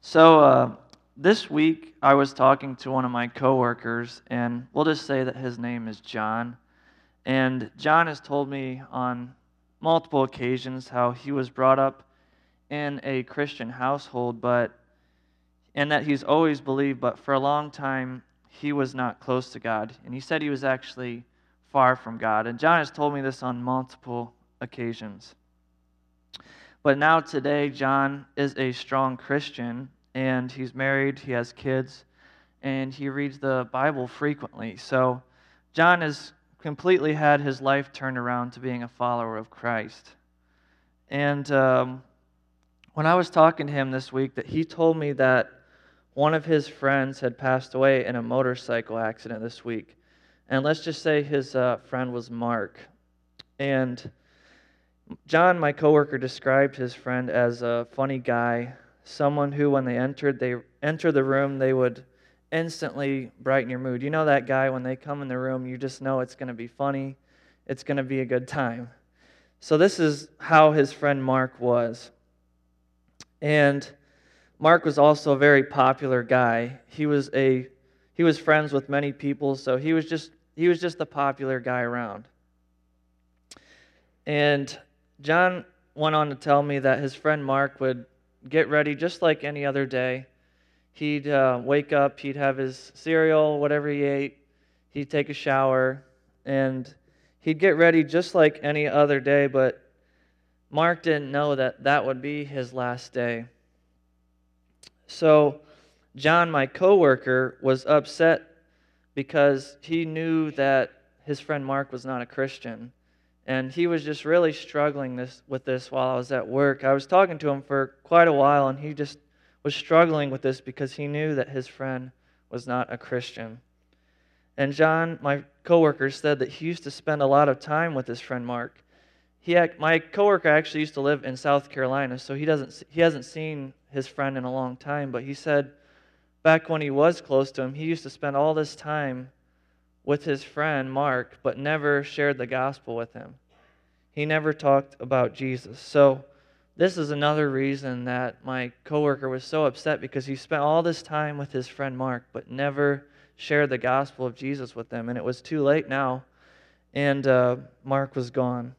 So this week I was talking to one of my coworkers, and we'll just say that his name is John. And John has told me on multiple occasions how he was brought up in a Christian household, but and that he's always believed, but for a long time he was not close to God. And he said he was actually far from God. And John has told me this on multiple occasions. But now today, John is a strong Christian, and he's married, he has kids, and he reads the Bible frequently. So John has completely had his life turned around to being a follower of Christ. And when I was talking to him this week, that he told me that one of his friends had passed away in a motorcycle accident this week. And let's just say his friend was Mark. And John, my coworker, described his friend as a funny guy, someone who, when they enter the room, they would instantly brighten your mood. You know that guy, when they come in the room, you just know it's going to be funny, it's going to be a good time. So this is how his friend Mark was. And Mark was also a very popular guy. He was friends with many people, so he was just the popular guy around. And John went on to tell me that his friend Mark would get ready just like any other day. He'd wake up, he'd have his cereal, whatever he ate, he'd take a shower, and he'd get ready just like any other day, but Mark didn't know that that would be his last day. So John, my coworker, was upset because he knew that his friend Mark was not a Christian. And he was just really struggling with this while I was at work. I was talking to him for quite a while, and he just was struggling with this because he knew that his friend was not a Christian. And John, my coworker, said that he used to spend a lot of time with his friend Mark. My coworker actually used to live in South Carolina, so he hasn't seen his friend in a long time. But he said back when he was close to him, he used to spend all this time with his friend Mark, but never shared the gospel with him. He never talked about Jesus. So this is another reason that my coworker was so upset, because he spent all this time with his friend Mark, but never shared the gospel of Jesus with them. And it was too late now, and Mark was gone.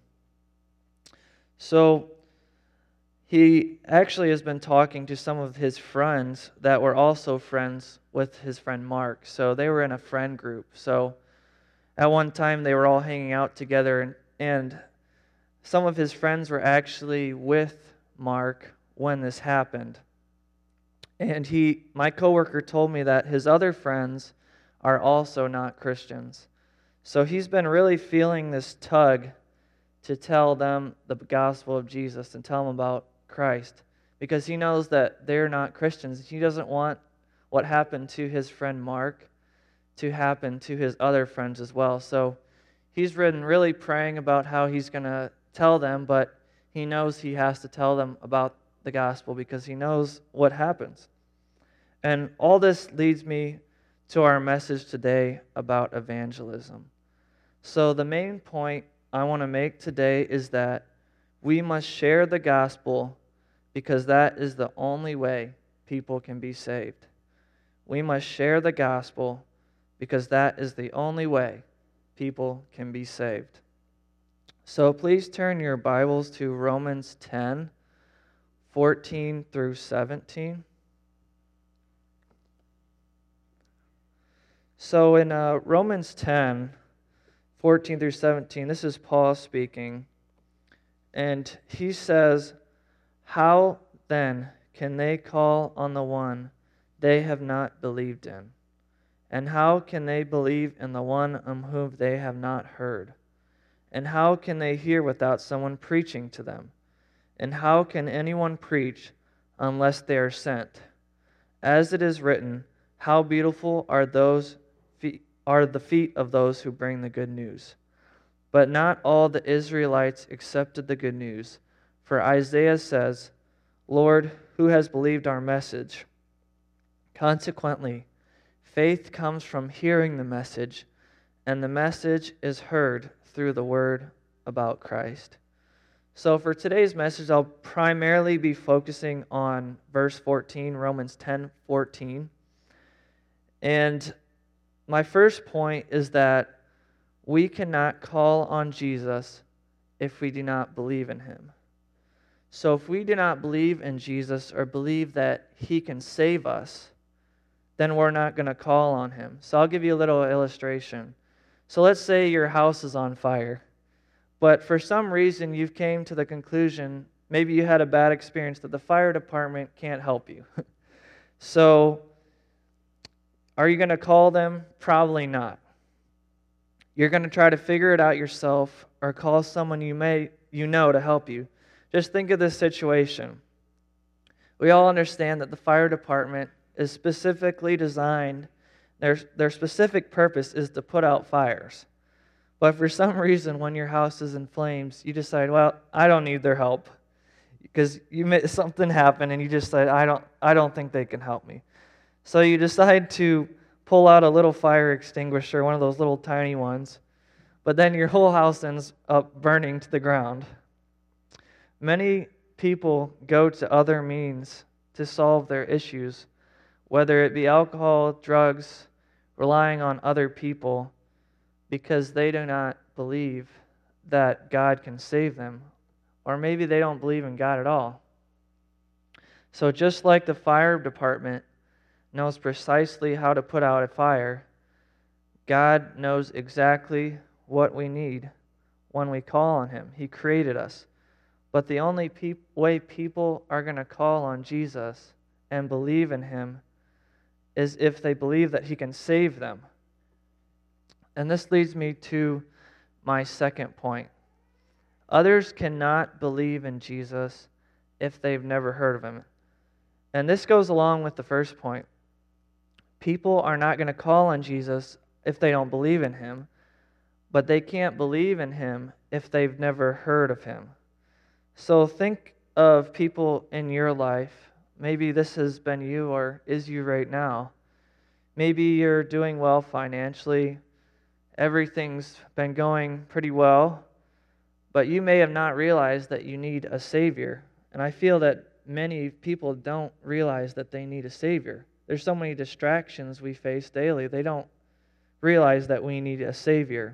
So he actually has been talking to some of his friends that were also friends with his friend Mark. So they were in a friend group. So at one time they were all hanging out together, and some of his friends were actually with Mark when this happened. And my coworker told me that his other friends are also not Christians. So he's been really feeling this tug to tell them the gospel of Jesus and tell them about Christ, because he knows that they're not Christians. He doesn't want what happened to his friend Mark to happen to his other friends as well. So he's been really praying about how he's going to tell them, but he knows he has to tell them about the gospel because he knows what happens. And all this leads me to our message today about evangelism. So the main point I want to make today is that we must share the gospel, because that is the only way people can be saved. We must share the gospel because that is the only way people can be saved. So please turn your Bibles to Romans 10, 14 through 17. So in Romans 10, 14 through 17, this is Paul speaking. And he says, "How then can they call on the one they have not believed in? And how can they believe in the one of whom they have not heard? And how can they hear without someone preaching to them? And how can anyone preach unless they are sent? As it is written, how beautiful are the feet of those who bring the good news. But not all the Israelites accepted the good news. For Isaiah says, 'Lord, who has believed our message?' Consequently, faith comes from hearing the message, and the message is heard through the word about Christ." So for today's message, I'll primarily be focusing on verse 14, Romans 10:14. And my first point is that we cannot call on Jesus if we do not believe in him. So if we do not believe in Jesus or believe that he can save us, then we're not going to call on him. So I'll give you a little illustration. So let's say your house is on fire, but for some reason you've came to the conclusion, maybe you had a bad experience, that the fire department can't help you. So are you going to call them? Probably not. You're going to try to figure it out yourself or call someone you know to help you. Just think of this situation. We all understand that the fire department is specifically designed, their specific purpose is to put out fires. But for some reason, when your house is in flames, you decide, well, I don't need their help, because something happened and you just said, I don't think they can help me. So you decide to pull out a little fire extinguisher, one of those little tiny ones, but then your whole house ends up burning to the ground. Many people go to other means to solve their issues, whether it be alcohol, drugs, relying on other people, because they do not believe that God can save them, or maybe they don't believe in God at all. So just like the fire department knows precisely how to put out a fire, God knows exactly what we need when we call on him. He created us. But the only way people are going to call on Jesus and believe in him is if they believe that he can save them. And this leads me to my second point. Others cannot believe in Jesus if they've never heard of him. And this goes along with the first point. People are not going to call on Jesus if they don't believe in him, but they can't believe in him if they've never heard of him. So think of people in your life. Maybe this has been you or is you right now. Maybe you're doing well financially. Everything's been going pretty well, but you may have not realized that you need a Savior. And I feel that many people don't realize that they need a Savior. There's so many distractions we face daily. They don't realize that we need a Savior.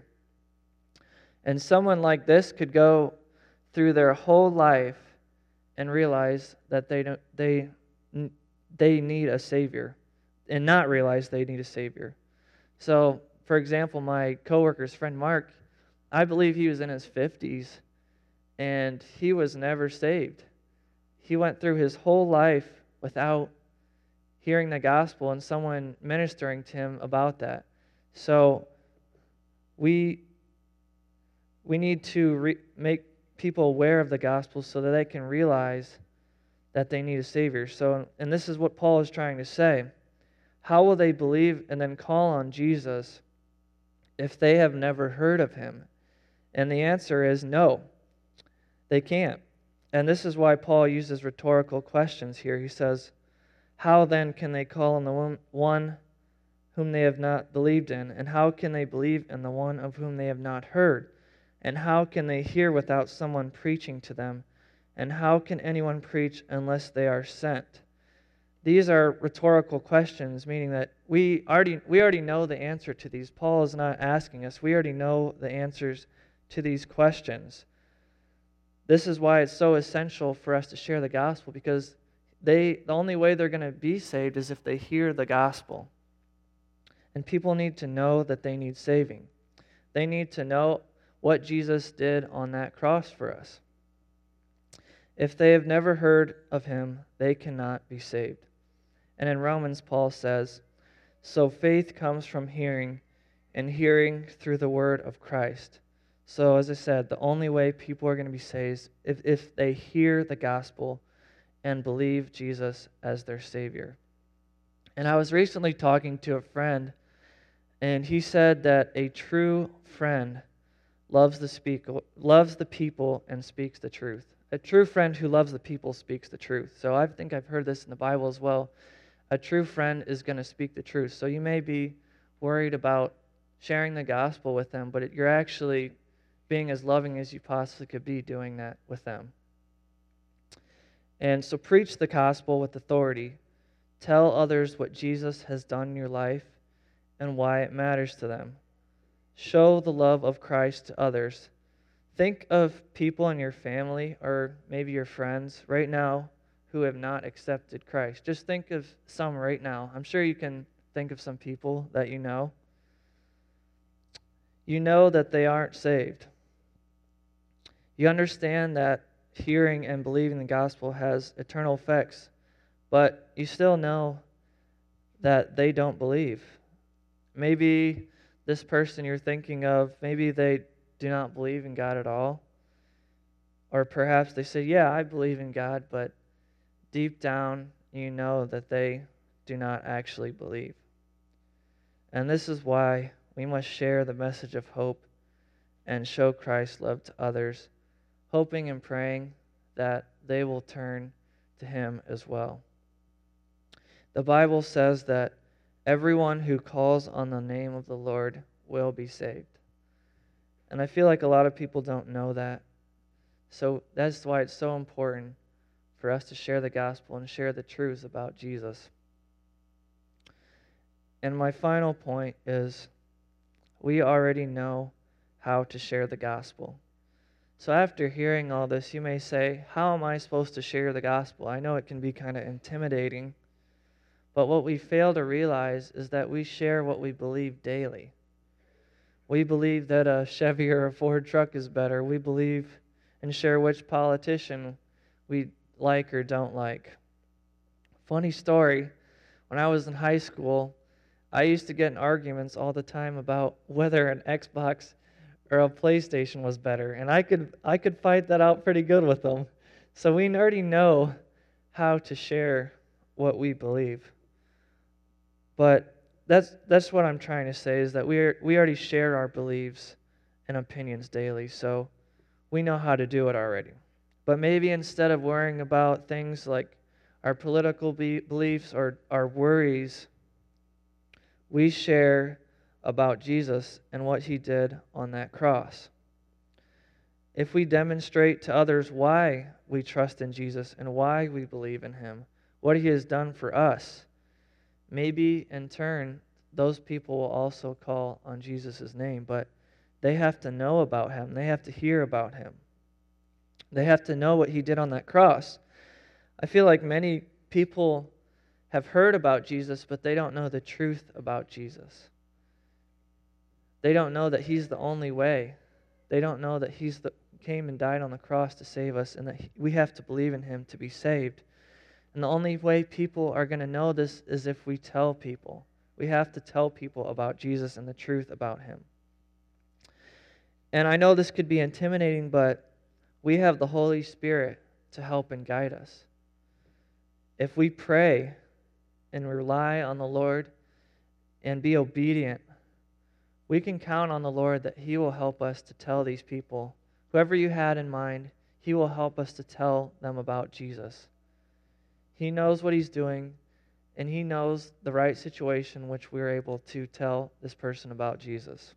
And someone like this could go through their whole life and realize that they need a Savior and not realize they need a Savior. So, for example, my coworker's friend Mark, I believe he was in his 50s and he was never saved. He went through his whole life without hearing the gospel and someone ministering to him about that. So we need to make people aware of the gospel so that they can realize that they need a Savior. So, and this is what Paul is trying to say. How will they believe and then call on Jesus if they have never heard of him? And the answer is no, they can't. And this is why Paul uses rhetorical questions here. He says, how then can they call on the one whom they have not believed in? And how can they believe in the one of whom they have not heard? And how can they hear without someone preaching to them? And how can anyone preach unless they are sent? These are rhetorical questions, meaning that we already know the answer to these. Paul is not asking us. We already know the answers to these questions. This is why it's so essential for us to share the gospel, because the only way they're going to be saved is if they hear the gospel. And people need to know that they need saving. They need to know what Jesus did on that cross for us. If they have never heard of him, they cannot be saved. And in Romans, Paul says, so faith comes from hearing, and hearing through the word of Christ. So as I said, the only way people are going to be saved is if they hear the gospel and believe Jesus as their Savior. And I was recently talking to a friend, and he said that a true friend loves the people and speaks the truth. A true friend who loves the people speaks the truth. So I think I've heard this in the Bible as well. A true friend is going to speak the truth. So you may be worried about sharing the gospel with them, but you're actually being as loving as you possibly could be doing that with them. And so preach the gospel with authority. Tell others what Jesus has done in your life and why it matters to them. Show the love of Christ to others. Think of people in your family or maybe your friends right now who have not accepted Christ. Just think of some right now. I'm sure you can think of some people that you know. You know that they aren't saved. You understand that hearing and believing the gospel has eternal effects, but you still know that they don't believe. Maybe this person you're thinking of, maybe they do not believe in God at all. Or perhaps they say, yeah, I believe in God, but deep down you know that they do not actually believe. And this is why we must share the message of hope and show Christ's love to others, hoping and praying that they will turn to Him as well. The Bible says that everyone who calls on the name of the Lord will be saved. And I feel like a lot of people don't know that. So that's why it's so important for us to share the gospel and share the truths about Jesus. And my final point is we already know how to share the gospel. So after hearing all this, you may say, how am I supposed to share the gospel? I know it can be kind of intimidating, but what we fail to realize is that we share what we believe daily. We believe that a Chevy or a Ford truck is better. We believe and share which politician we like or don't like. Funny story, when I was in high school, I used to get in arguments all the time about whether an Xbox or a PlayStation was better, and I could fight that out pretty good with them. So we already know how to share what we believe. But that's what I'm trying to say, is that we already share our beliefs and opinions daily, so we know how to do it already. But maybe instead of worrying about things like our political beliefs or our worries, we share about Jesus and what He did on that cross. If we demonstrate to others why we trust in Jesus and why we believe in Him, what He has done for us, maybe in turn those people will also call on Jesus' name, but they have to know about Him. They have to hear about Him. They have to know what He did on that cross. I feel like many people have heard about Jesus, but they don't know the truth about Jesus. They don't know that He's the only way. They don't know that He came and died on the cross to save us, and that we have to believe in Him to be saved. And the only way people are going to know this is if we tell people. We have to tell people about Jesus and the truth about Him. And I know this could be intimidating, but we have the Holy Spirit to help and guide us. If we pray and rely on the Lord and be obedient, we can count on the Lord that He will help us to tell these people, whoever you had in mind, He will help us to tell them about Jesus. He knows what He's doing, and He knows the right situation in which we're able to tell this person about Jesus.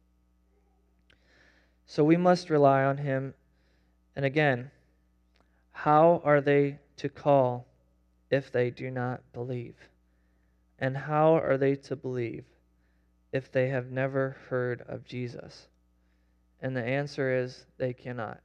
So we must rely on Him. And again, how are they to call if they do not believe? And how are they to believe if they have never heard of Jesus? And the answer is they cannot.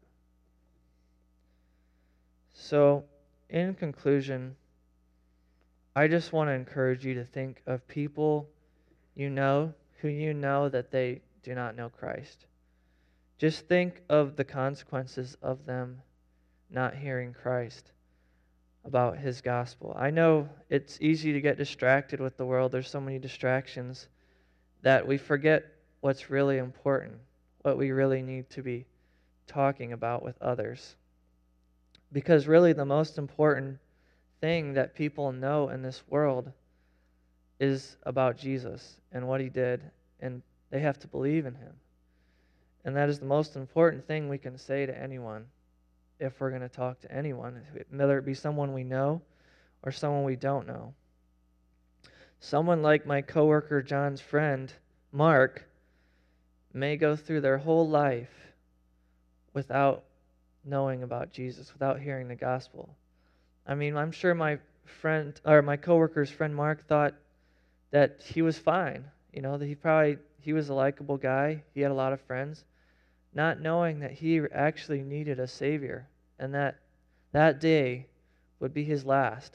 So, in conclusion, I just want to encourage you to think of people you know who you know that they do not know Christ. Just think of the consequences of them not hearing Christ, about His gospel. I know it's easy to get distracted with the world. There's so many distractions that we forget what's really important, what we really need to be talking about with others. Because really the most important thing that people know in this world is about Jesus and what He did, and they have to believe in Him. And that is the most important thing we can say to anyone if we're going to talk to anyone, whether it be someone we know or someone we don't know. Someone like my coworker John's friend, Mark, may go through their whole life without knowing about Jesus, without hearing the gospel. I mean, I'm sure my friend or my coworker's friend Mark thought that he was fine. That he was a likable guy. He had a lot of friends, not knowing that he actually needed a savior, and that day would be his last.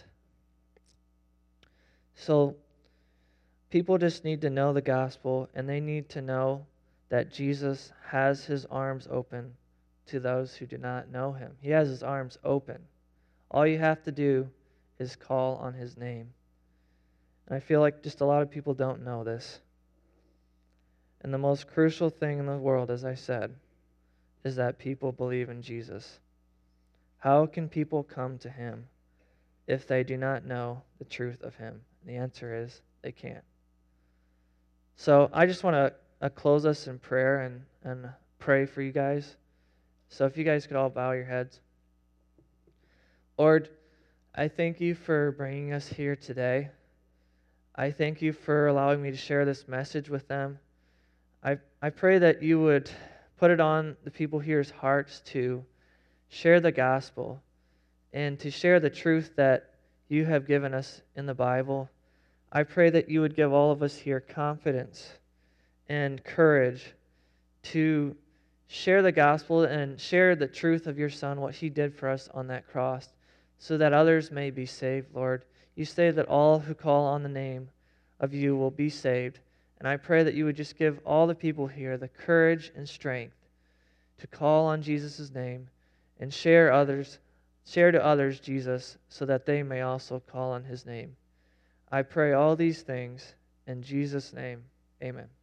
So people just need to know the gospel, and they need to know that Jesus has his arms open to those who do not know him. He has his arms open. All you have to do is call on his name. And I feel like just a lot of people don't know this. And the most crucial thing in the world, as I said, is that people believe in Jesus. How can people come to him if they do not know the truth of him? And the answer is they can't. So I just want to close us in prayer and pray for you guys. So if you guys could all bow your heads. Lord, I thank you for bringing us here today. I thank you for allowing me to share this message with them. I pray that you would put it on the people here's hearts to share the gospel and to share the truth that you have given us in the Bible. I pray that you would give all of us here confidence and courage to share the gospel and share the truth of your Son, what he did for us on that cross, so that others may be saved, Lord. You say that all who call on the name of you will be saved. And I pray that you would just give all the people here the courage and strength to call on Jesus' name and share to others Jesus, so that they may also call on his name. I pray all these things in Jesus' name. Amen.